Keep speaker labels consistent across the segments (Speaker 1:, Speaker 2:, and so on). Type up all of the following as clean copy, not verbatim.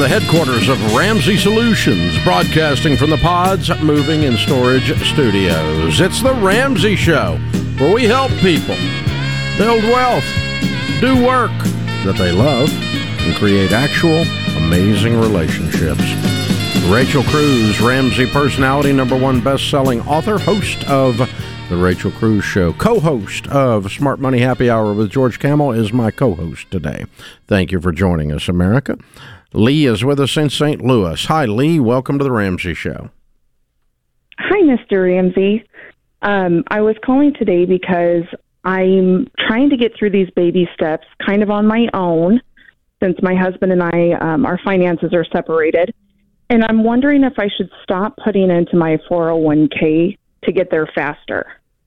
Speaker 1: the headquarters of Ramsey Solutions, broadcasting from the Pods Moving and Storage Studios. It's The Ramsey Show, where we help people build wealth, do work that they love, and create actual amazing relationships. Rachel Cruz, Ramsey personality, #1 best-selling author, host of The Rachel Cruz Show, co-host of Smart Money Happy Hour with George Kamel, is my co-host today. Thank you for joining us, America. Lee is with us in St. Louis. Hi, Lee. Welcome to The Ramsey Show.
Speaker 2: Hi, Mr. Ramsey. I was calling today because I'm trying to get through these baby steps kind of on my own, since my husband and I, our finances are separated. And I'm wondering if I should stop putting into my 401k to get there faster.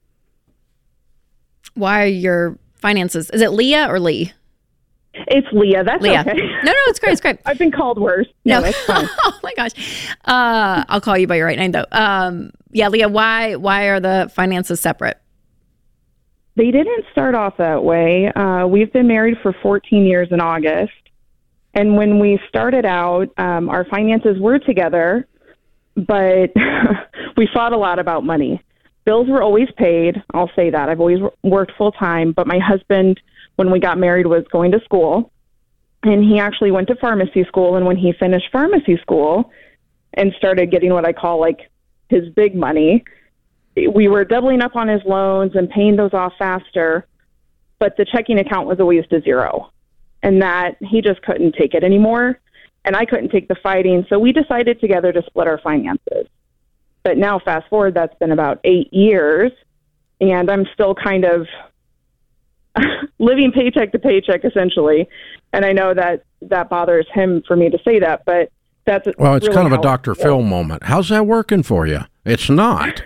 Speaker 2: Why are your finances? Is it Leah or Lee? It's Leah. That's Leah. Okay. No, it's great. It's great. I've been called worse. No, that's fine.
Speaker 3: Oh my gosh. I'll call you by your right name though. Yeah, Leah, why are the finances separate?
Speaker 2: They didn't start off that way. We've been married for 14 years in August. And when we started out, our finances were together, but we fought a lot about money. Bills were always paid. I'll say that. I've always worked full time, but my husband, when we got married, was going to school, and he actually went to pharmacy school. And when he finished pharmacy school and started getting what I call like his big money, we were doubling up on his loans and paying those off faster, but the checking account was always to zero, and that he just couldn't take it anymore, and I couldn't take the fighting. So we decided together to split our finances. But now fast forward, that's been about 8 years, and I'm still kind of living paycheck to paycheck, essentially. And I know that bothers him for me to say that, but that's
Speaker 1: well, it's
Speaker 2: really
Speaker 1: kind of a Dr. Phil moment. How's that working for you? It's not.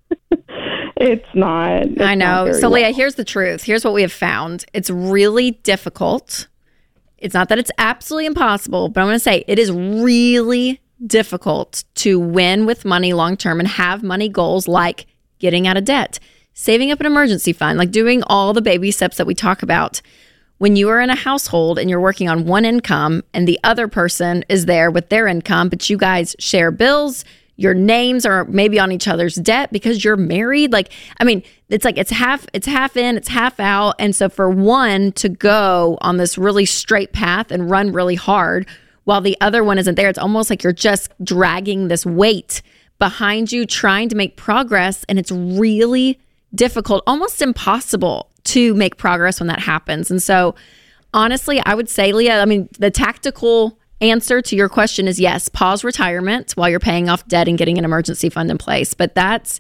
Speaker 2: It's not. It's
Speaker 3: I know.
Speaker 2: not
Speaker 3: so,
Speaker 2: well.
Speaker 3: Leah, here's the truth. Here's what we have found. It's really difficult. It's not that it's absolutely impossible, but I'm going to say it is really difficult to win with money long term and have money goals like getting out of debt, saving up an emergency fund, like doing all the baby steps that we talk about. When you are in a household and you're working on one income and the other person is there with their income, but you guys share bills, your names are maybe on each other's debt because you're married. Like, I mean, it's half in, it's half out. And so for one to go on this really straight path and run really hard while the other one isn't there, it's almost like you're just dragging this weight behind you, trying to make progress. And it's really difficult, almost impossible to make progress when that happens. And so honestly, I would say, Leah, I mean, the tactical answer to your question is yes, pause retirement while you're paying off debt and getting an emergency fund in place. But that's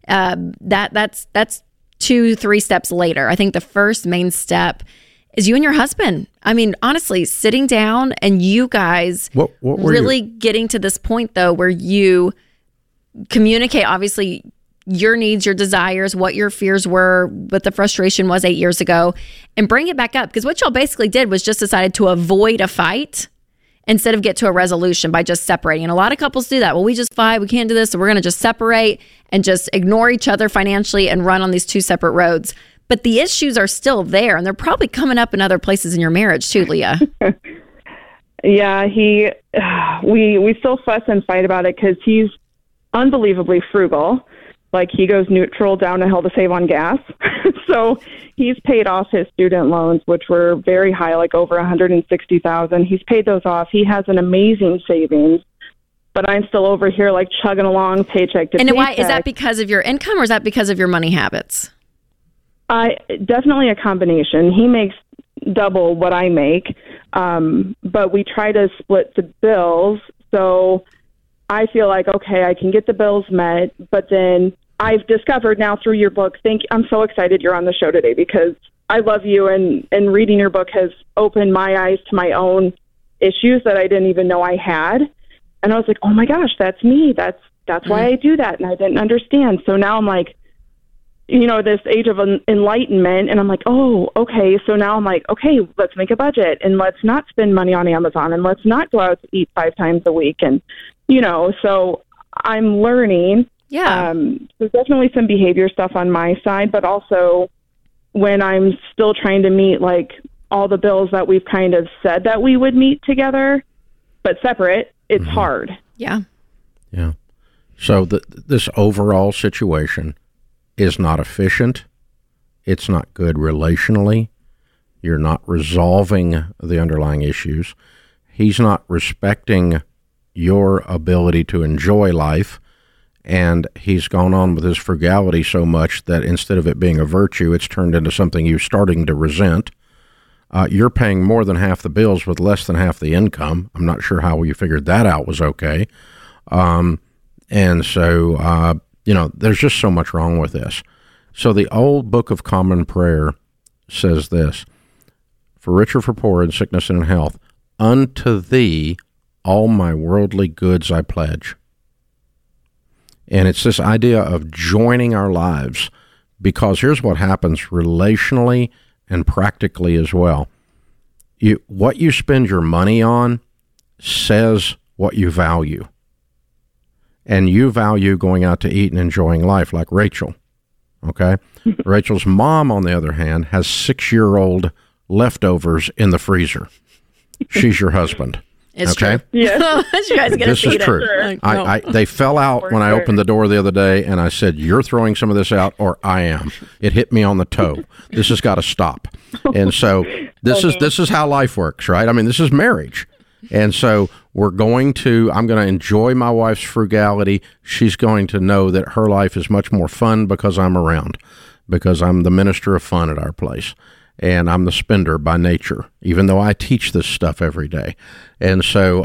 Speaker 3: 2-3 steps later. I think the first main step is you and your husband. I mean, honestly, sitting down and you guys really getting to this point though, where you communicate, obviously, your needs, your desires, what your fears were, what the frustration was 8 years ago, and bring it back up. Because what y'all basically did was just decided to avoid a fight instead of get to a resolution by just separating. And a lot of couples do that. Well, we just fight, we can't do this, so we're going to just separate and just ignore each other financially and run on these two separate roads. But the issues are still there, and they're probably coming up in other places in your marriage too, Leah.
Speaker 2: Yeah, we still fuss and fight about it because he's unbelievably frugal. Like, he goes neutral down a hill to save on gas. So he's paid off his student loans, which were very high, like over $160,000. He's paid those off. He has an amazing savings, but I'm still over here like chugging along paycheck to paycheck.
Speaker 3: And why is that? Because of your income, or is that because of your money habits?
Speaker 2: Definitely a combination. He makes double what I make, but we try to split the bills. So I feel like, okay, I can get the bills met, but then I've discovered now through your book, I'm so excited you're on the show today because I love you, and reading your book has opened my eyes to my own issues that I didn't even know I had. And I was like, oh my gosh, that's me. That's why I do that. And I didn't understand. So now I'm like, this age of enlightenment, and I'm like, oh, okay. So now I'm like, okay, let's make a budget, and let's not spend money on Amazon, and let's not go out to eat 5 times a week. And, so I'm learning.
Speaker 3: Yeah.
Speaker 2: There's definitely some behavior stuff on my side, but also when I'm still trying to meet like all the bills that we've kind of said that we would meet together, but separate, it's hard.
Speaker 3: Yeah.
Speaker 1: Yeah. So this overall situation is not efficient. It's not good relationally. You're not resolving the underlying issues. He's not respecting your ability to enjoy life. And he's gone on with his frugality so much that instead of it being a virtue, it's turned into something you're starting to resent. You're paying more than half the bills with less than half the income. I'm not sure how you figured that out was okay. And so, there's just so much wrong with this. So the old Book of Common Prayer says this: for rich or for poor, in sickness and in health, unto thee all my worldly goods I pledge. And it's this idea of joining our lives, because here's what happens relationally and practically as well. What you spend your money on says what you value. And you value going out to eat and enjoying life, like Rachel. Okay? Rachel's mom, on the other hand, has 6-year-old leftovers in the freezer. She's your husband.
Speaker 3: It's
Speaker 1: okay?
Speaker 3: true. Yeah. You guys get
Speaker 1: this is true. They fell out when I opened the door the other day, and I said, you're throwing some of this out, or I am. It hit me on the toe. This has got to stop. And so this is how life works, right? I mean, this is marriage. And so I'm going to enjoy my wife's frugality. She's going to know that her life is much more fun because I'm around, because I'm the minister of fun at our place. And I'm the spender by nature, even though I teach this stuff every day. And so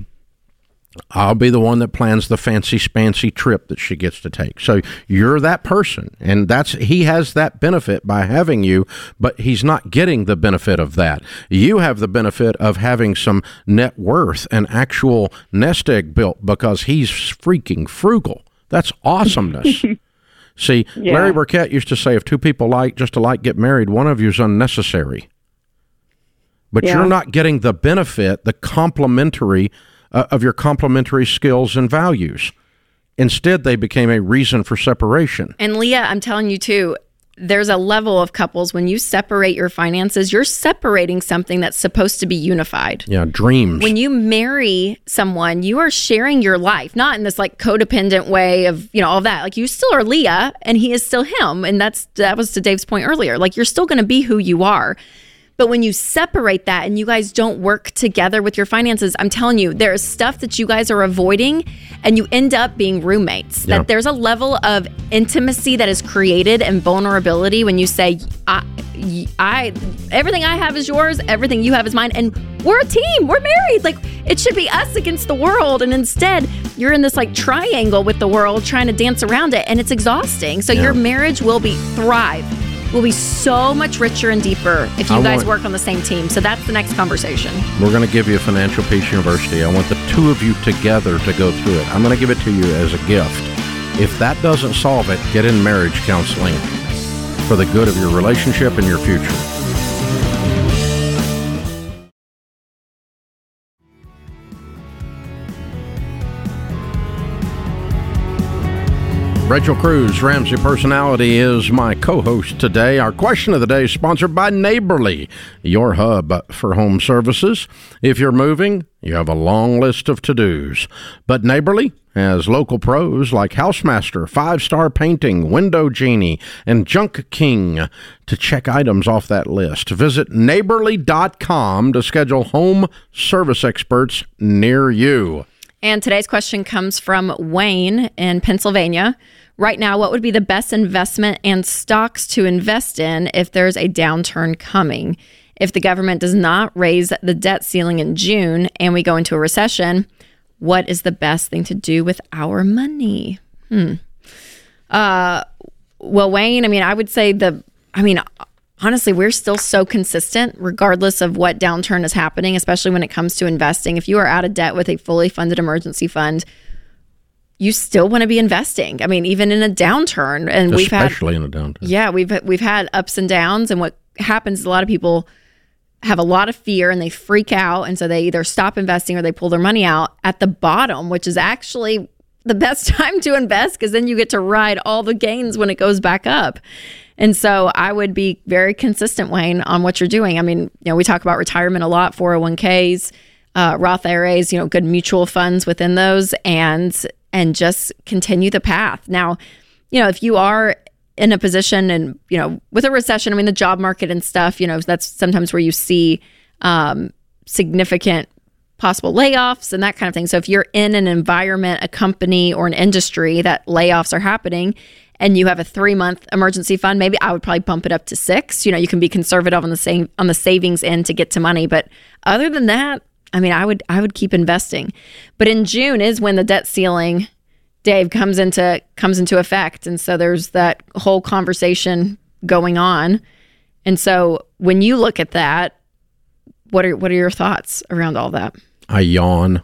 Speaker 1: I'll be the one that plans the fancy trip that she gets to take. So you're that person, and he has that benefit by having you, but he's not getting the benefit of that. You have the benefit of having some net worth and actual nest egg built because he's freaking frugal. That's awesomeness. See, yeah. Larry Burkett used to say, if two people just alike get married, one of you is unnecessary. But you're not getting the benefit, the complementary of your complementary skills and values. Instead, they became a reason for separation.
Speaker 3: And Leah, I'm telling you too, there's a level of couples, when you separate your finances, you're separating something that's supposed to be unified.
Speaker 1: Yeah, dreams.
Speaker 3: When you marry someone, you are sharing your life, not in this like codependent way of, all that. Like, you still are Leah and he is still him. And that was to Dave's point earlier. Like, you're still going to be who you are. But when you separate that and you guys don't work together with your finances, I'm telling you, there is stuff that you guys are avoiding and you end up being roommates. Yeah. That there's a level of intimacy that is created and vulnerability when you say, I everything I have is yours, everything you have is mine, and we're a team, we're married. Like, it should be us against the world. And instead, you're in this like triangle with the world trying to dance around it, and it's exhausting. So your marriage will thrive. Will be so much richer and deeper if you guys work on the same team. So that's the next conversation.
Speaker 1: We're going to give you a Financial Peace University. I want the two of you together to go through it. I'm going to give it to you as a gift. If that doesn't solve it, get in marriage counseling for the good of your relationship and your future. Rachel Cruz, Ramsey Personality, is my co-host today. Our question of the day is sponsored by Neighborly, your hub for home services. If you're moving, you have a long list of to-dos. But Neighborly has local pros like Housemaster, 5-Star Painting, Window Genie, and Junk King to check items off that list. Visit neighborly.com to schedule home service experts near you.
Speaker 3: And today's question comes from Wayne in Pennsylvania. Right now, what would be the best investment and stocks to invest in if there's a downturn coming? If the government does not raise the debt ceiling in June and we go into a recession, what is the best thing to do with our money? Well, Wayne, I would say honestly, we're still so consistent regardless of what downturn is happening, especially when it comes to investing. If you are out of debt with a fully funded emergency fund, you still want to be investing. Even in a downturn, and
Speaker 1: especially in a downturn.
Speaker 3: Yeah, we've had ups and downs, and what happens is a lot of people have a lot of fear and they freak out, and so they either stop investing or they pull their money out at the bottom, which is actually the best time to invest because then you get to ride all the gains when it goes back up. And so I would be very consistent, Wayne, on what you're doing. We talk about retirement a lot, 401ks. Roth IRAs, good mutual funds within those, and just continue the path. Now, if you are in a position and, with a recession, the job market and stuff, that's sometimes where you see significant possible layoffs and that kind of thing. So if you're in an environment, a company or an industry that layoffs are happening and you have a 3-month emergency fund, maybe I would probably bump it up to 6. You can be conservative on the savings end to get to money. But other than that, I would keep investing. But in June is when the debt ceiling, Dave, comes into effect. And so there's that whole conversation going on. And so when you look at that, what are your thoughts around all that?
Speaker 1: I yawn.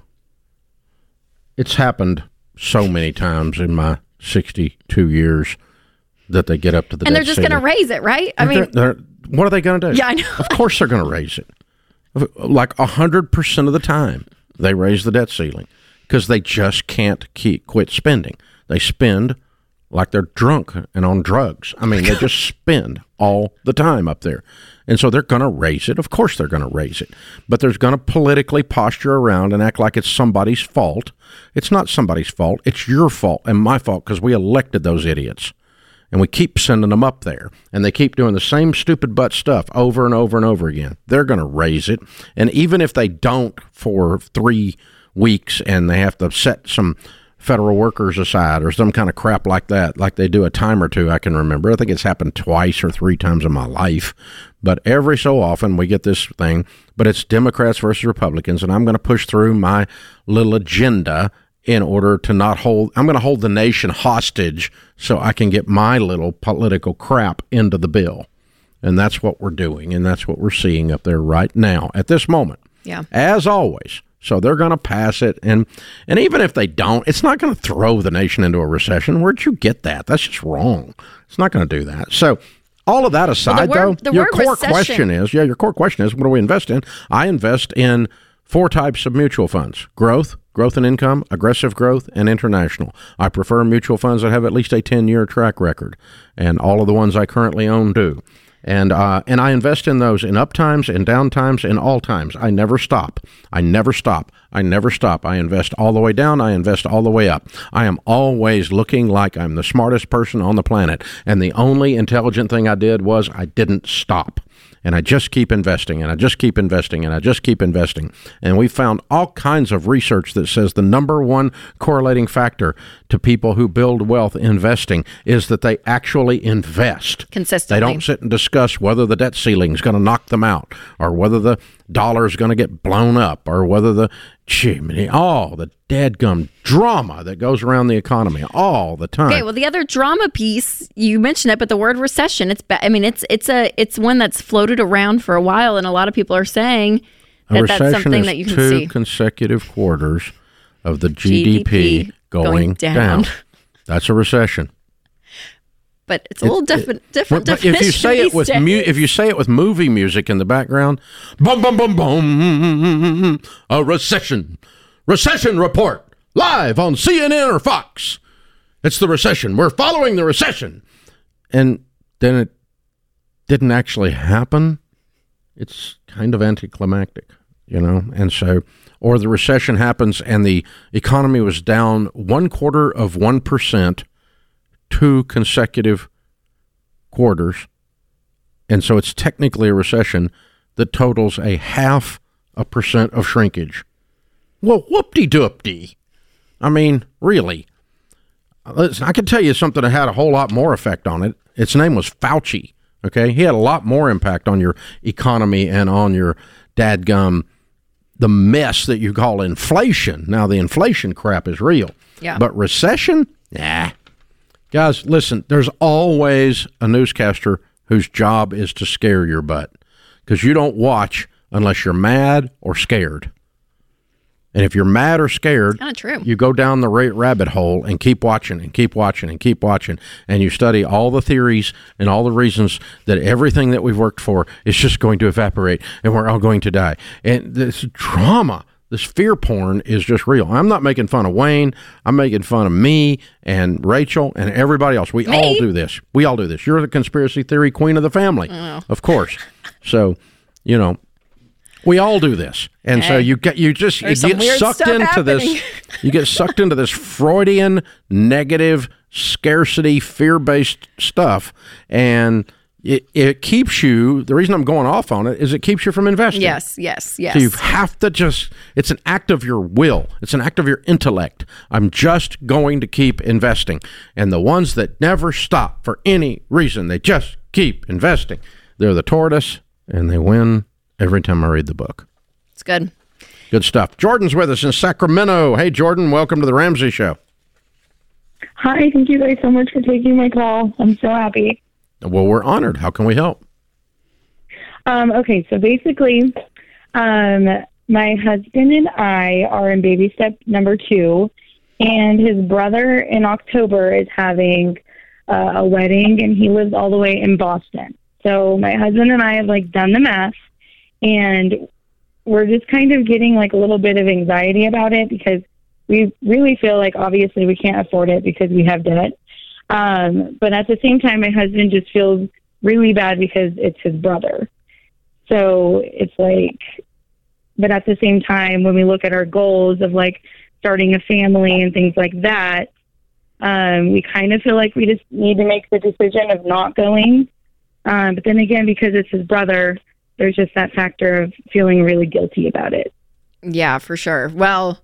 Speaker 1: It's happened so many times in my 62 years that they get up to the
Speaker 3: and
Speaker 1: debt
Speaker 3: they're just
Speaker 1: ceiling.
Speaker 3: going to raise it, right?
Speaker 1: What are they going to do?
Speaker 3: Yeah, I know.
Speaker 1: Of course they're going to raise it. Like 100% of the time, they raise the debt ceiling because they just can't quit spending. They spend like they're drunk and on drugs. They just spend all the time up there. And so they're going to raise it. Of course they're going to raise it. But they're going to politically posture around and act like it's somebody's fault. It's not somebody's fault. It's your fault and my fault because we elected those idiots. And we keep sending them up there. And they keep doing the same stupid butt stuff over and over and over again. They're going to raise it. And even if they don't for 3 weeks and they have to set some federal workers aside or some kind of crap like that, like they do a time or two, I can remember. I think it's happened 2 or 3 times in my life. But every so often we get this thing, but it's Democrats versus Republicans, and I'm going to push through my little agenda in order to I'm going to hold the nation hostage so I can get my little political crap into the bill. And that's what we're doing, and that's what we're seeing up there right now at this moment.
Speaker 3: Yeah.
Speaker 1: As always. So they're going to pass it, and even if they don't, it's not going to throw the nation into a recession. Where'd you get that? That's just wrong. It's not going to do that. So all of that aside, your core question is, what do we invest in? I invest in 4 types of mutual funds: growth and income, aggressive growth, and international. I prefer mutual funds that have at least a 10-year track record, and all of the ones I currently own do. And I invest in those in up times, in down times, in all times. I never stop. I invest all the way down. I invest all the way up. I am always looking like I'm the smartest person on the planet. And the only intelligent thing I did was I didn't stop. And I just keep investing, and I just keep investing, and I just keep investing. And we found all kinds of research that says the number one correlating factor to people who build wealth investing is that they actually invest.
Speaker 3: Consistently.
Speaker 1: They don't sit and discuss whether the debt ceiling is going to knock them out or whether the dollar is going to get blown up or whether the dadgum drama that goes around the economy all the time.
Speaker 3: Okay, well, the other drama piece, you mentioned it, but the word recession, it's one that's floated around for a while, and a lot of people are saying that that's something that you can see.
Speaker 1: 2 consecutive quarters of the GDP going down. That's a recession.
Speaker 3: But it's a little different.
Speaker 1: But if you say it with movie music in the background, boom, boom, boom, boom, a recession report live on CNN or Fox. It's the recession. We're following the recession, and then it didn't actually happen. It's kind of anticlimactic, And so, or the recession happens and the economy was down 0.25%. 2 consecutive quarters, and so it's technically a recession that totals 0.5% of shrinkage. Well, whoop-de-doop-de. Really. Listen, I can tell you something that had a whole lot more effect on it. Its name was Fauci, okay? He had a lot more impact on your economy and on your the mess that you call inflation. Now, the inflation crap is real.
Speaker 3: Yeah.
Speaker 1: But recession? Nah. Guys, listen, there's always a newscaster whose job is to scare your butt because you don't watch unless you're mad or scared. And if you're mad or scared,
Speaker 3: kind of true.
Speaker 1: You go down the rabbit hole and keep watching and keep watching and keep watching. And you study all the theories and all the reasons that everything that we've worked for is just going to evaporate and we're all going to die. And this drama, this fear porn is just real. I'm not making fun of Wayne. I'm making fun of me and Rachel and everybody else. We all do this. You're the conspiracy theory queen of the family, of course. So, We all do this. And so you get sucked into this. You get sucked into this Freudian negative scarcity, fear-based stuff, and it keeps you, the reason I'm going off on it is it keeps you from investing.
Speaker 3: Yes.
Speaker 1: So you have to it's an act of your will. It's an act of your intellect. I'm just going to keep investing. And the ones that never stop for any reason, they just keep investing. They're the tortoise, and they win every time I read the book.
Speaker 3: It's good.
Speaker 1: Good stuff. Jordan's with us in Sacramento. Hey, Jordan, welcome to the Ramsey Show.
Speaker 4: Hi, thank you guys so much for taking my call. I'm so happy.
Speaker 1: Well, we're honored. How can we help?
Speaker 4: Okay, so basically, my husband and I are in baby step number 2, and his brother in October is having a wedding, and he lives all the way in Boston. So my husband and I have, done the math, and we're just kind of getting, a little bit of anxiety about it because we really feel like, obviously, we can't afford it because we have debt. But at the same time, my husband just feels really bad because it's his brother. So it's but at the same time, when we look at our goals of starting a family and things like that, we kind of feel like we just need to make the decision of not going. But then again, because it's his brother, there's just that factor of feeling really guilty about it.
Speaker 3: Yeah, for sure. Well,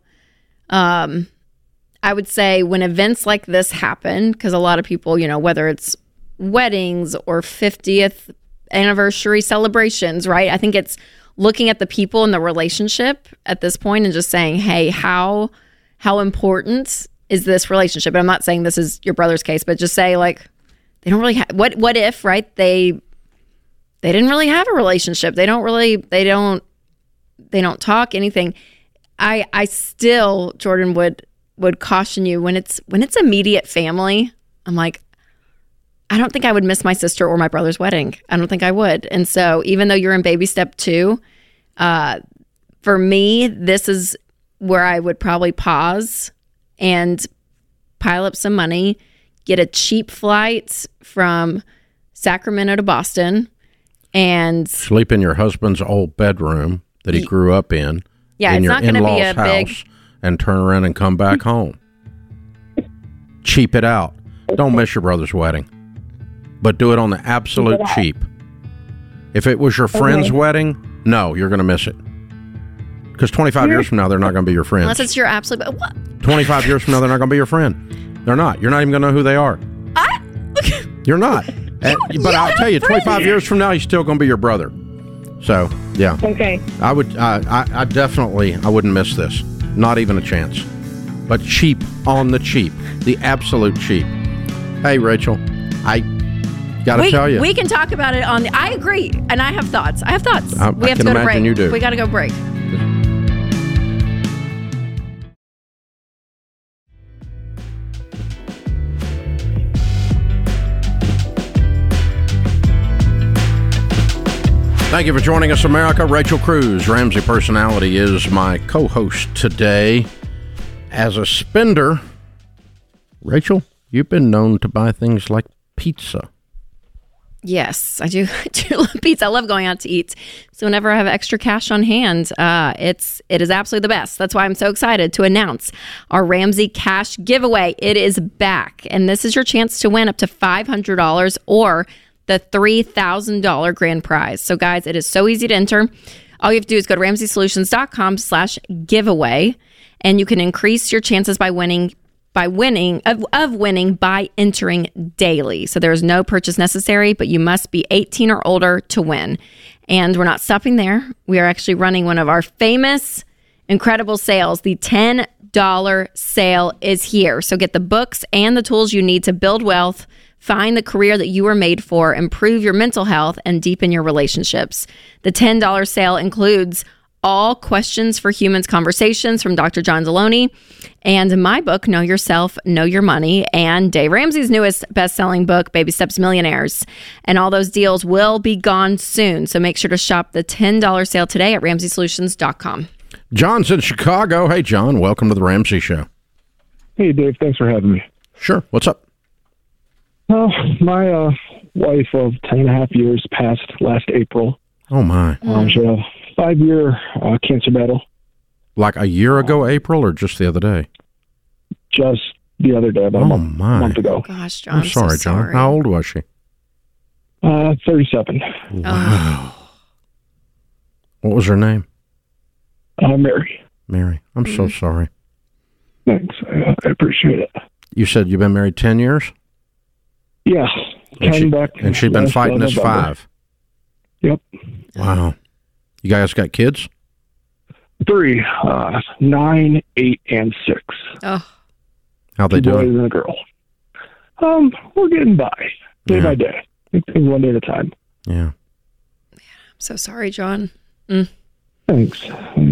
Speaker 3: I would say when events like this happen, because a lot of people, whether it's weddings or 50th anniversary celebrations, right? I think it's looking at the people in the relationship at this point and just saying, hey, how important is this relationship? And I'm not saying this is your brother's case, but just say they don't really have, what if, right? They didn't really have a relationship. They don't talk anything. I still, Jordan, would caution you when it's immediate family. I'm I don't think I would miss my sister or my brother's wedding. I don't think I would. And so even though you're in baby step 2, for me, this is where I would probably pause and pile up some money, get a cheap flight from Sacramento to Boston, and
Speaker 1: sleep in your husband's old bedroom that he grew up in.
Speaker 3: Yeah,
Speaker 1: in
Speaker 3: it's
Speaker 1: your
Speaker 3: not going to be a
Speaker 1: house,
Speaker 3: big,
Speaker 1: and turn around and come back home. Cheap it out. Don't miss your brother's wedding, but do it on the absolute cheap. If it was your friend's wedding, no, you're going to miss it. Because 25 years from now, they're not going to be your friends.
Speaker 3: Unless it's your absolute... What?
Speaker 1: 25 years from now, they're not going to be your friend. They're not. You're not even going to know who they are. You're not. But I'll tell you, 25 years from now, he's still going to be your brother. So, yeah.
Speaker 4: Okay.
Speaker 1: I would. I definitely. I wouldn't miss this. Not even a chance. But cheap on the cheap, the absolute cheap. Hey, Rachel, I gotta tell you,
Speaker 3: we can talk about it on. I agree, and I have thoughts.
Speaker 1: We have
Speaker 3: to go to break.
Speaker 1: You do.
Speaker 3: We got to go break.
Speaker 1: Thank you for joining us, America. Rachel Cruz, Ramsey Personality, is my co-host today. As a spender, Rachel, you've been known to buy things like pizza.
Speaker 3: Yes, I do. I do love pizza. I love going out to eat. So whenever I have extra cash on hand, it is absolutely the best. That's why I'm so excited to announce our Ramsey Cash Giveaway. It is back, and this is your chance to win up to $500 or the $3,000 grand prize. So guys, it is so easy to enter. All you have to do is go to RamseySolutions.com/giveaway, and you can increase your chances by winning by entering daily. So there is no purchase necessary, but you must be 18 or older to win. And we're not stopping there. We are actually running one of our famous, incredible sales. The $10 sale is here. So get the books and the tools you need to build wealth, find the career that you were made for, improve your mental health, and deepen your relationships. The $10 sale includes All Questions for Humans Conversations from Dr. John Deloney, and my book, Know Yourself, Know Your Money, and Dave Ramsey's newest best-selling book, Baby Steps Millionaires. And all those deals will be gone soon, so make sure to shop the $10 sale today at RamseySolutions.com.
Speaker 1: John's in Chicago. Hey, John, welcome to the Ramsey Show.
Speaker 5: Hey, Dave, thanks for having me.
Speaker 1: Sure. What's up?
Speaker 5: Well, my wife of 10 and a half years passed last April.
Speaker 1: Oh, my.
Speaker 5: She had a 5-year cancer battle.
Speaker 1: Like a year ago, April, or just the other day?
Speaker 5: Just the other day, about a month ago.
Speaker 3: Gosh, John,
Speaker 1: I'm sorry,
Speaker 3: so sorry.
Speaker 1: John. How old was she?
Speaker 5: 37.
Speaker 1: Wow. What was her name?
Speaker 5: Mary.
Speaker 1: Mary. I'm so sorry.
Speaker 5: Thanks. I appreciate it.
Speaker 1: You said you've been married 10 years?
Speaker 5: Yeah.
Speaker 1: And she'd been fighting this 5?
Speaker 5: Yep.
Speaker 1: Wow. You guys got kids?
Speaker 5: 3, 9, 8, and 6.
Speaker 3: Oh,
Speaker 1: How they
Speaker 5: 2 boys
Speaker 1: doing?
Speaker 5: and a girl. We're getting by day by day. Things one day at a time.
Speaker 1: Yeah.
Speaker 3: I'm so sorry, John.
Speaker 5: Thanks.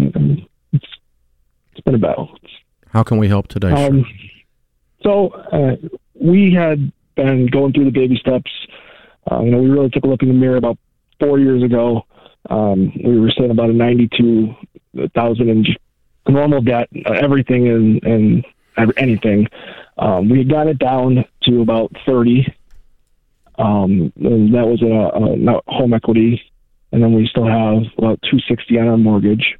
Speaker 5: It's been a battle.
Speaker 1: How can we help today, sir?
Speaker 5: So we had been going through the baby steps. We really took a look in the mirror about 4 years ago. We were saying about a $92,000 in normal debt, everything and anything. We had got it down to about 30, and that was a home equity, and then we still have about 260 on our mortgage.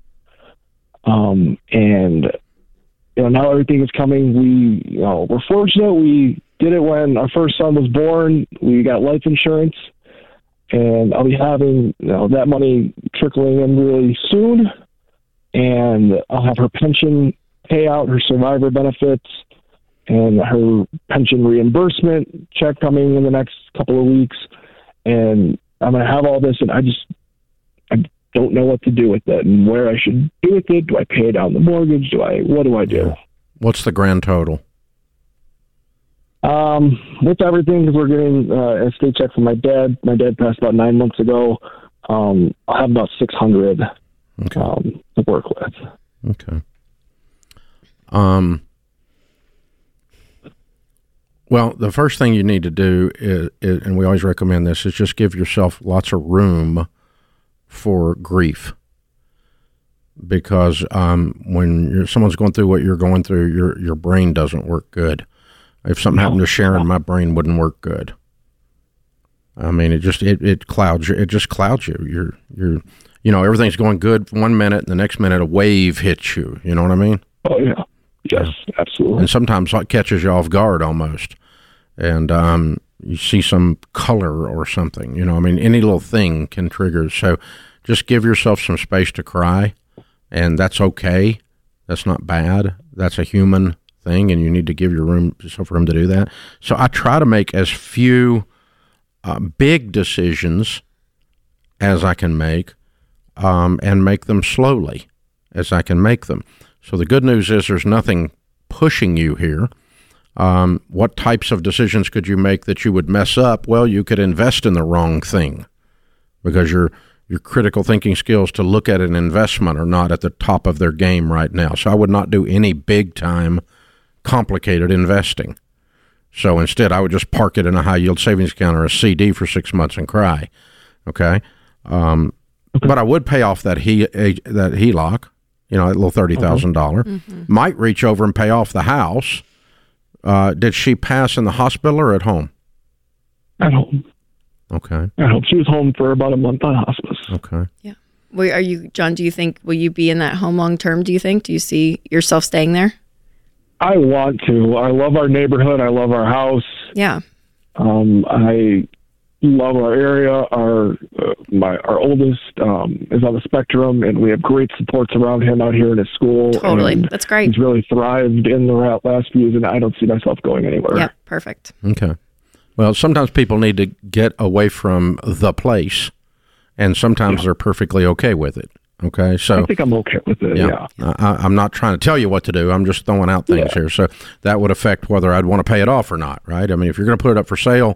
Speaker 5: And now everything is coming. We're fortunate. We did it when our first son was born. We got life insurance, and I'll be having that money trickling in really soon. And I'll have her pension payout, her survivor benefits, and her pension reimbursement check coming in the next couple of weeks. And I'm going to have all this, and I don't know what to do with it and where I should do with it. Do I pay down the mortgage? What do I do?
Speaker 1: What's the grand total?
Speaker 5: With everything, because we're getting a state check from my dad. My dad passed about 9 months ago. I'll have about $600 to work with.
Speaker 1: Okay. Well, the first thing you need to do is, and we always recommend this, is just give yourself lots of room for grief. Because when someone's going through what you're going through, your brain doesn't work good. If something happened to Sharon, my brain wouldn't work good. I mean, it clouds you. It just clouds you. You're everything's going good 1 minute, and the next minute a wave hits you. You know what I mean?
Speaker 5: Oh yeah. Yes, absolutely.
Speaker 1: And sometimes it catches you off guard almost, and you see some color or something. I mean, any little thing can trigger. So just give yourself some space to cry, and that's okay. That's not bad. That's a human thing, and you need to give yourself room to do that. So I try to make as few big decisions as I can make, and make them slowly as I can make them. So the good news is there's nothing pushing you here. What types of decisions could you make that you would mess up? Well, you could invest in the wrong thing because your critical thinking skills to look at an investment are not at the top of their game right now. So I would not do any big time complicated investing. So instead, I would just park it in a high yield savings account or a CD for 6 months and cry. Okay. But I would pay off that HELOC, that little $30,000. Mm-hmm. Might reach over and pay off the house. Did she pass in the hospital or at home?
Speaker 5: At home.
Speaker 1: Okay.
Speaker 5: At home. She was home for about a month on hospice.
Speaker 1: Okay.
Speaker 3: Yeah. Are you, John, do you think, will you be in that home long term, do you think? Do you see yourself staying there?
Speaker 5: I want to. I love our neighborhood. I love our house.
Speaker 3: Yeah.
Speaker 5: I love our area. Our oldest is on the spectrum, and we have great supports around him out here in his school.
Speaker 3: Totally. That's great.
Speaker 5: He's really thrived in the last few years, and I don't see myself going anywhere.
Speaker 3: Yeah, perfect.
Speaker 1: Okay. Well, sometimes people need to get away from the place, and sometimes they're perfectly okay with it. Okay, so
Speaker 5: I think I'm okay with it. Yeah.
Speaker 1: I'm not trying to tell you what to do. I'm just throwing out things here. So that would affect whether I'd want to pay it off or not, right? I mean, if you're going to put it up for sale,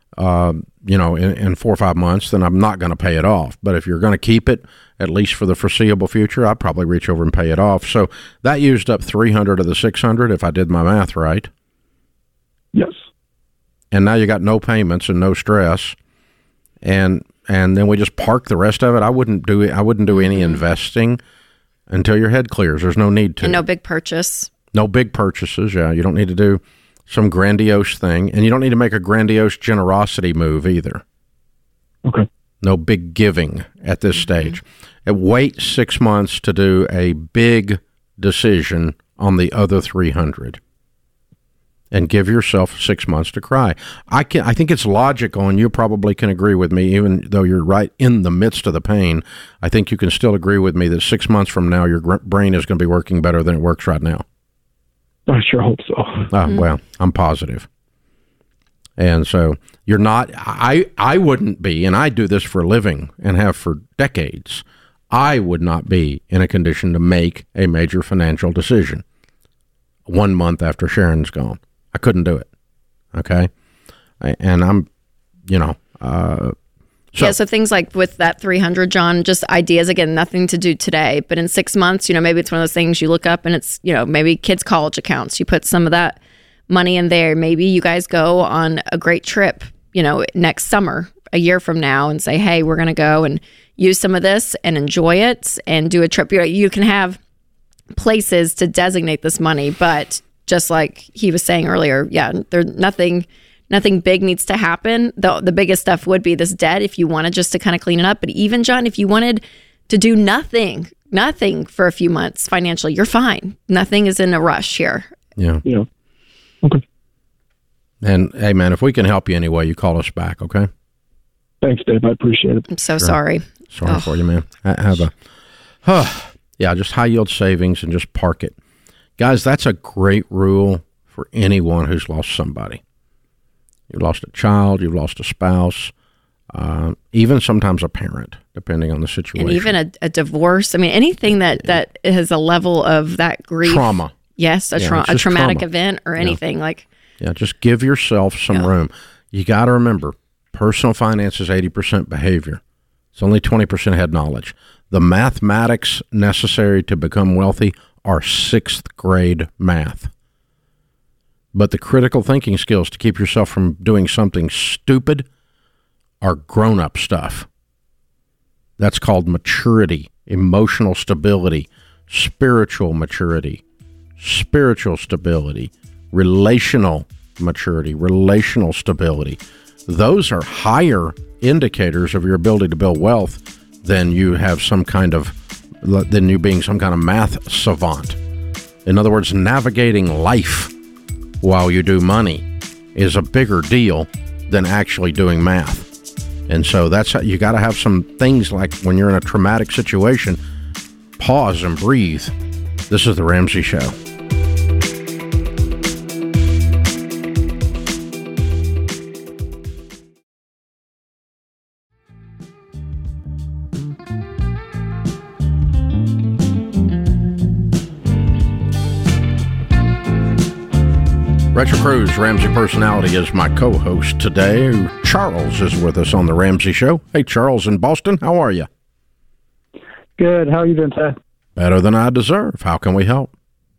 Speaker 1: in 4 or 5 months, then I'm not going to pay it off. But if you're going to keep it, at least for the foreseeable future, I'd probably reach over and pay it off. So that used up 300 of the 600, if I did my math right.
Speaker 5: Yes.
Speaker 1: And now you got no payments and no stress, and then we just park the rest of it. I wouldn't do any investing until your head clears. There's no need to.
Speaker 3: And no big purchase. No
Speaker 1: big purchases. Yeah, you don't need to do some grandiose thing, and you don't need to make a grandiose generosity move either.
Speaker 5: Okay.
Speaker 1: No big giving at this stage. And wait 6 months to do a big decision on the other 300. And give yourself 6 months to cry. I think it's logical, and you probably can agree with me, even though you're right in the midst of the pain. I think you can still agree with me that 6 months from now, your brain is going to be working better than it works right now.
Speaker 5: I sure hope so.
Speaker 1: Well, I'm positive. And so you're not, I wouldn't be, and I do this for a living and have for decades, I would not be in a condition to make a major financial decision 1 month after Sharon's gone. I couldn't do it. Okay. And I'm,
Speaker 3: so things like with that 300, John, just ideas, again, nothing to do today, but in 6 months, maybe it's one of those things you look up and it's, maybe kids' college accounts. You put some of that money in there. Maybe you guys go on a great trip, next summer, a year from now, and say, hey, we're going to go and use some of this and enjoy it and do a trip. You can have places to designate this money, but just like he was saying earlier, there's nothing big needs to happen. The biggest stuff would be this debt if you wanted just to kind of clean it up. But even, John, if you wanted to do nothing for a few months financially, you're fine. Nothing is in a rush here.
Speaker 1: Yeah.
Speaker 5: Okay.
Speaker 1: And hey, man, if we can help you anyway, you call us back, okay?
Speaker 5: Thanks, Dave. I appreciate it.
Speaker 3: I'm so sorry.
Speaker 1: Sorry for you, man. Just high yield savings and just park it. Guys, that's a great rule for anyone who's lost somebody. You've lost a child, you've lost a spouse, even sometimes a parent, depending on the situation.
Speaker 3: And even a divorce. I mean, anything that has a level of that grief.
Speaker 1: Trauma.
Speaker 3: Yes, a traumatic event or anything like.
Speaker 1: Yeah, just give yourself some room. You got to remember, personal finance is 80% behavior. It's only 20% head knowledge. The mathematics necessary to become wealthy are 6th grade math. But the critical thinking skills to keep yourself from doing something stupid are grown-up stuff. That's called maturity, emotional stability, spiritual maturity, spiritual stability, relational maturity, relational stability. Those are higher indicators of your ability to build wealth than you being some kind of math savant. In other words, navigating life while you do money is a bigger deal than actually doing math. And so that's how you got to have some things like when you're in a traumatic situation, pause and breathe. This is The Ramsey Show. Retro Cruz, Ramsey Personality, is my co-host today. Charles is with us on The Ramsey Show. Hey, Charles in Boston, how are you?
Speaker 6: Good. How are you doing today?
Speaker 1: Better than I deserve. How can we help?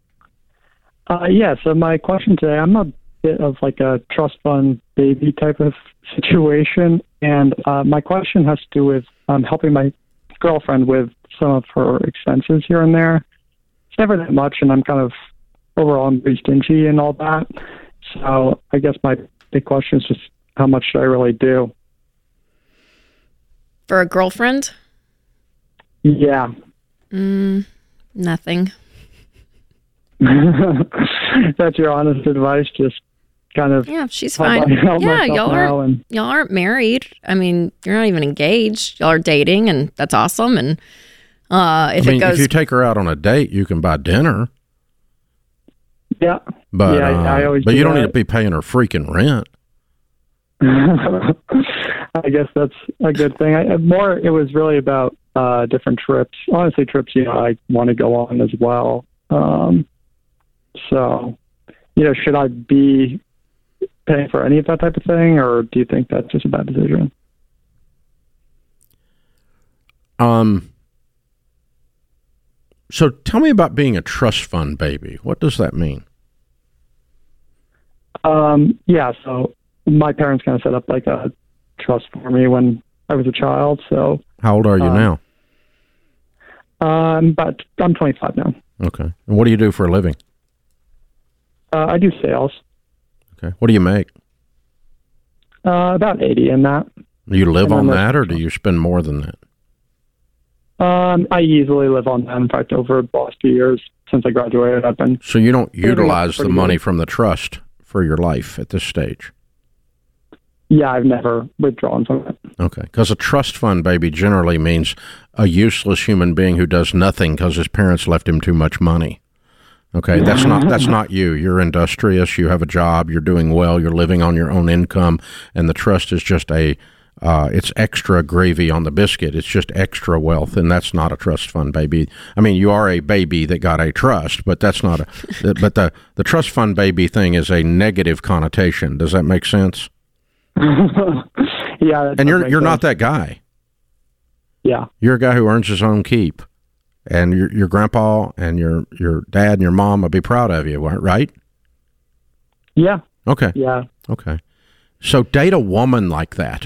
Speaker 6: So my question today, I'm a bit of like a trust fund baby type of situation, and my question has to do with helping my girlfriend with some of her expenses here and there. It's never that much, and I'm kind of overall I'm pretty stingy and all that. So I guess my big question is just how much should I really do?
Speaker 3: For a girlfriend?
Speaker 6: Yeah.
Speaker 3: Nothing.
Speaker 6: That's your honest advice, just kind of.
Speaker 3: Yeah, she's fine. Yeah, y'all aren't married. I mean, you're not even engaged. Y'all are dating, and that's awesome. And if
Speaker 1: you take her out on a date, you can buy dinner.
Speaker 6: Yeah,
Speaker 1: but
Speaker 6: I always.
Speaker 1: But you don't need to be paying her freaking rent.
Speaker 6: I guess that's a good thing. It was really about different trips. Honestly, trips I want to go on as well. So, should I be paying for any of that type of thing, or do you think that's just a bad decision?
Speaker 1: So tell me about being a trust fund baby. What does that mean?
Speaker 6: So my parents kind of set up like a trust for me when I was a child. So
Speaker 1: how old are you now?
Speaker 6: I'm 25 now.
Speaker 1: Okay. And what do you do for a living?
Speaker 6: I do sales.
Speaker 1: Okay. What do you make?
Speaker 6: About 80 in that.
Speaker 1: Do you live
Speaker 6: And
Speaker 1: on
Speaker 6: then
Speaker 1: that, or do you spend more than that?
Speaker 6: I easily live on that. In fact, over the last few years since I graduated, I've been.
Speaker 1: So you don't utilize the
Speaker 6: pretty
Speaker 1: money
Speaker 6: good.
Speaker 1: from the trust for your life at this stage?
Speaker 6: Yeah, I've never withdrawn from it.
Speaker 1: Okay, because a trust fund baby generally means a useless human being who does nothing because his parents left him too much money. Okay, that's not you. You're industrious. You have a job. You're doing well. You're living on your own income, and the trust is just it's extra gravy on the biscuit. It's just extra wealth, and that's not a trust fund baby. I mean, you are a baby that got a trust, but that's not a. But the trust fund baby thing is a negative connotation. Does that make sense?
Speaker 6: Yeah,
Speaker 1: And you're not that guy.
Speaker 6: Yeah,
Speaker 1: You're a guy who earns his own keep, and your grandpa and your dad and your mom will be proud of you, right?
Speaker 6: yeah,
Speaker 1: Okay.
Speaker 6: yeah.
Speaker 1: Okay. So date a woman like that,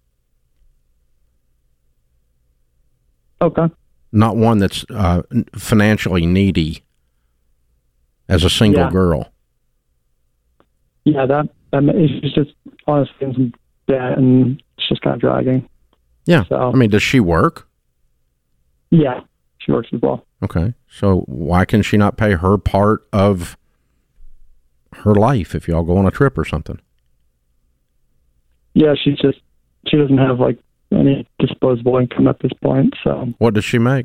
Speaker 6: Okay.
Speaker 1: not one that's financially needy as a single
Speaker 6: Yeah.
Speaker 1: girl.
Speaker 6: Yeah, that it's just honestly some debt, and it's just kind of dragging.
Speaker 1: Yeah.
Speaker 6: So-
Speaker 1: I mean, does she work?
Speaker 6: Yeah, she works as well.
Speaker 1: Okay. So why can she not pay her part of her life if y'all go on a trip or something?
Speaker 6: Yeah, she doesn't have like any disposable income at this point. So
Speaker 1: What does she make?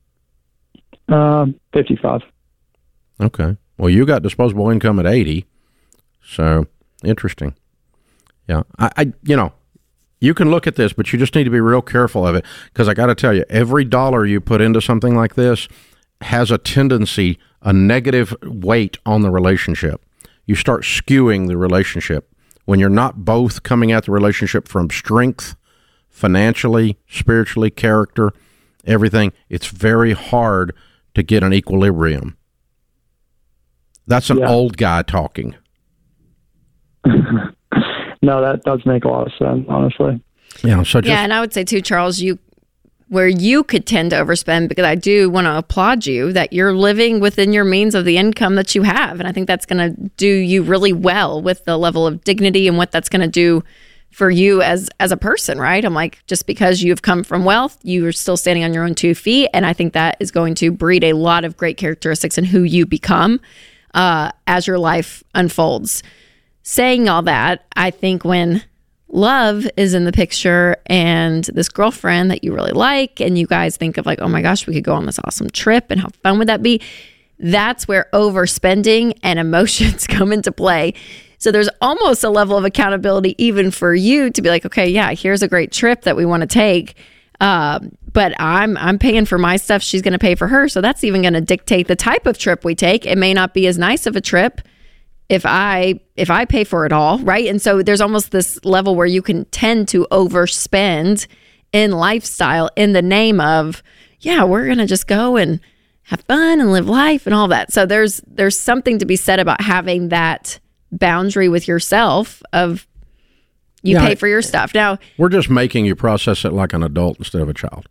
Speaker 6: 55.
Speaker 1: Okay. Well, you got disposable income at 80. So interesting. Yeah. I you can look at this, but you just need to be real careful of it, because I got to tell you, every dollar you put into something like this has a negative weight on the relationship. You start skewing the relationship when you're not both coming at the relationship from strength, financially, spiritually, character, everything. It's very hard to get an equilibrium. That's an old guy talking.
Speaker 6: No, that does make a lot of sense, honestly.
Speaker 1: Yeah, so just,
Speaker 3: Yeah, and I would say too, Charles, where you could tend to overspend, because I do want to applaud you that you're living within your means of the income that you have. And I think that's going to do you really well with the level of dignity and what that's going to do for you as a person, right? I'm like, just because you've come from wealth, you're still standing on your own 2 feet. And I think that is going to breed a lot of great characteristics in who you become as your life unfolds. Saying all that, I think when love is in the picture and this girlfriend that you really like, and you guys think of like, oh my gosh, we could go on this awesome trip, and how fun would that be? That's where overspending and emotions come into play. So there's almost a level of accountability even for you to be like, okay, yeah, here's a great trip that we want to take. But I'm paying for my stuff. She's going to pay for her. So that's even going to dictate the type of trip we take. It may not be as nice of a trip if I pay for it all, right? And so there's almost this level where you can tend to overspend in lifestyle in the name of, yeah, we're going to just go and have fun and live life and all that. So there's something to be said about having that boundary with yourself of you pay for your stuff. Now,
Speaker 1: we're just making you process it like an adult instead of a child.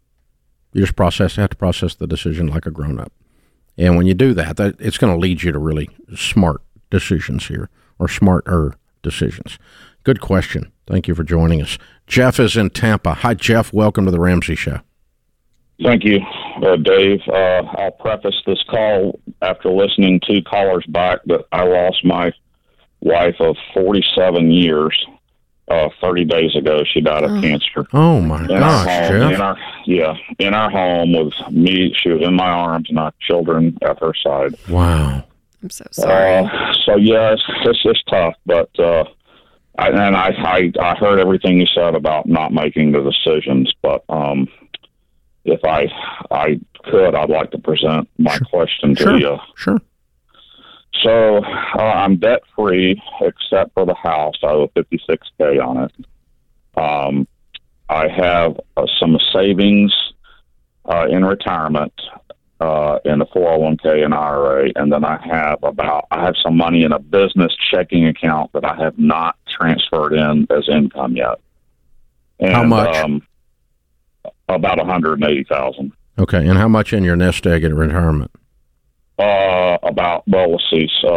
Speaker 1: You just have to process the decision like a grown-up. And when you do that it's going to lead you to really smart decisions here, or smarter decisions. Good question. Thank you for joining us. Jeff is in Tampa. Hi, Jeff. Welcome to the Ramsey Show.
Speaker 7: Thank you, Dave. I'll preface this call after listening to callers back that I lost my wife of 47 years 30 days ago. She died of cancer.
Speaker 1: Oh, my gosh, Jeff.
Speaker 7: In our home with me. She was in my arms and our children at her side.
Speaker 1: Wow.
Speaker 3: I'm so sorry.
Speaker 7: So, yeah, it's just tough, but I heard everything you said about not making the decisions, but if I could, I'd like to present my question to you.
Speaker 1: Sure.
Speaker 7: So I'm debt free except for the house. I owe $56K on it. I have some savings in retirement in the 401K and IRA, and then I have some money in a business checking account that I have not transferred in as income yet. And,
Speaker 1: how much?
Speaker 7: About $180,000.
Speaker 1: Okay, and how much in your nest egg in retirement?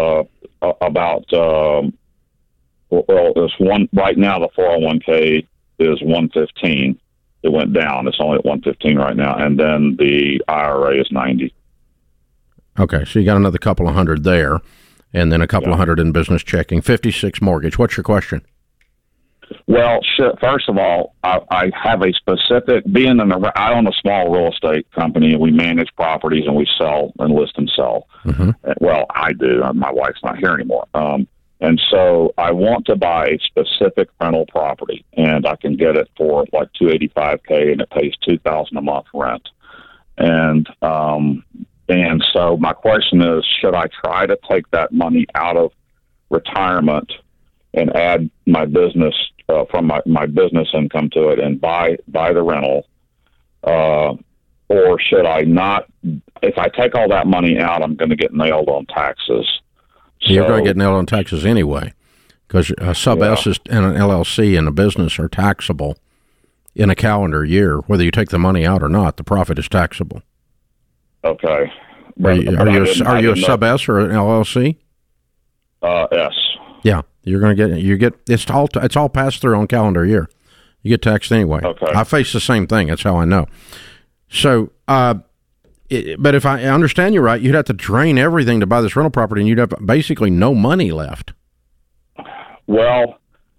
Speaker 7: There's one right now. The 401K is 115. It went down. It's only at 115 right now. And then the IRA is 90.
Speaker 1: Okay, so you got another couple of hundred there, and then a couple of hundred in business checking. 56 mortgage. What's your question?
Speaker 7: Well, first of all, I have a specific, I own a small real estate company, and we manage properties, and we sell and list and sell.
Speaker 1: Mm-hmm.
Speaker 7: Well, I do. My wife's not here anymore. And so I want to buy a specific rental property, and I can get it for like $285K, and it pays $2,000 a month rent. And so my question is, should I try to take that money out of retirement and add my business from my business income to it and buy the rental, or should I not? If I take all that money out, I'm going to get nailed on taxes.
Speaker 1: You're going to get nailed on taxes anyway, because a sub-S and an LLC and a business are taxable in a calendar year. Whether you take the money out or not, the profit is taxable.
Speaker 7: Okay.
Speaker 1: Are you a sub-S or an LLC?
Speaker 7: S.
Speaker 1: Yeah, you're going to get it's all passed through on calendar year. You get taxed anyway.
Speaker 7: Okay.
Speaker 1: I face the same thing. That's how I know. So, but if I understand you right, you'd have to drain everything to buy this rental property, and you'd have basically no money left.
Speaker 7: Well,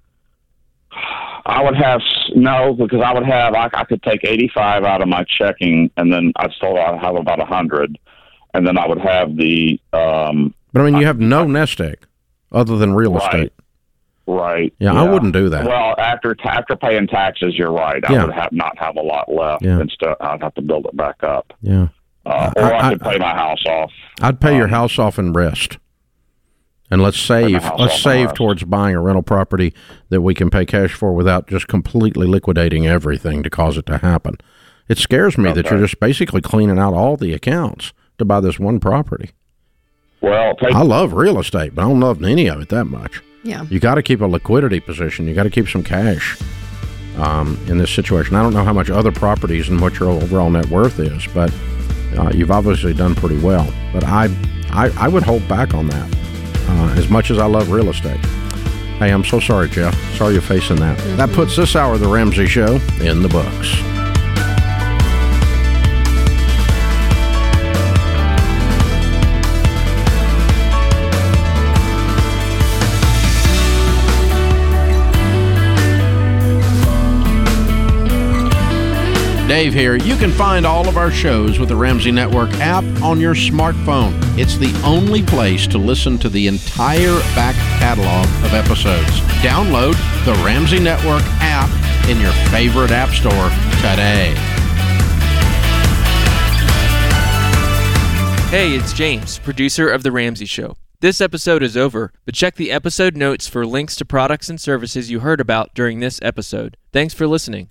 Speaker 7: I would have because I could take 85 out of my checking, and then I'd still have about 100, and then I would have the.
Speaker 1: But I mean, you have no nest egg other than real estate.
Speaker 7: Right.
Speaker 1: Yeah, I wouldn't do that.
Speaker 7: Well, after paying taxes, you're right. I would not have a lot left.
Speaker 1: Yeah.
Speaker 7: Instead, I'd have to build it back up.
Speaker 1: Yeah.
Speaker 7: Or I could pay my house off.
Speaker 1: I'd pay your house off and rest. And let's save towards buying a rental property that we can pay cash for without just completely liquidating everything to cause it to happen. It scares me that you're just basically cleaning out all the accounts to buy this one property.
Speaker 7: Well,
Speaker 1: I love real estate, but I don't love any of it that much.
Speaker 3: Yeah.
Speaker 1: You got to keep a liquidity position. You got to keep some cash in this situation. I don't know how much other properties and what your overall net worth is, but you've obviously done pretty well. But I would hold back on that as much as I love real estate. Hey, I'm so sorry, Jeff. Sorry you're facing that. Mm-hmm. That puts this hour of The Ramsey Show in the books. Dave here. You can find all of our shows with the Ramsey Network app on your smartphone. It's the only place to listen to the entire back catalog of episodes. Download the Ramsey Network app in your favorite app store today.
Speaker 8: Hey, it's James, producer of The Ramsey Show. This episode is over, but check the episode notes for links to products and services you heard about during this episode. Thanks for listening.